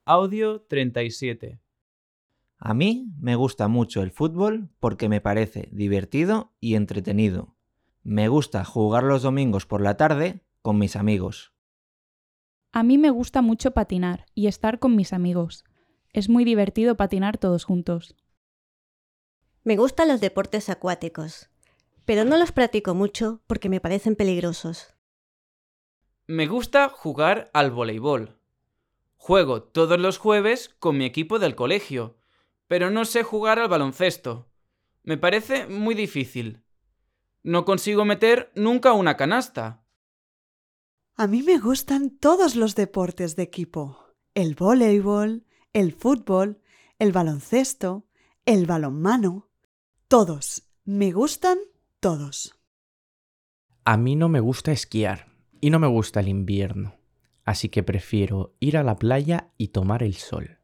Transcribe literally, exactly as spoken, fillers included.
Audio treinta y siete. A mí me gusta mucho el fútbol porque me parece divertido y entretenido. Me gusta jugar los domingos por la tarde con mis amigos. A mí me gusta mucho patinar y estar con mis amigos. Es muy divertido patinar todos juntos. Me gustan los deportes acuáticos, pero no los practico mucho porque me parecen peligrosos. Me gusta jugar al voleibol. Juego todos los jueves con mi equipo del colegio, pero no sé jugar al baloncesto. Me parece muy difícil. No consigo meter nunca una canasta. A mí me gustan todos los deportes de equipo. El voleibol, el fútbol, el baloncesto, el balonmano. Todos. Me gustan todos. A mí no me gusta esquiar y no me gusta el invierno, así que prefiero ir a la playa y tomar el sol.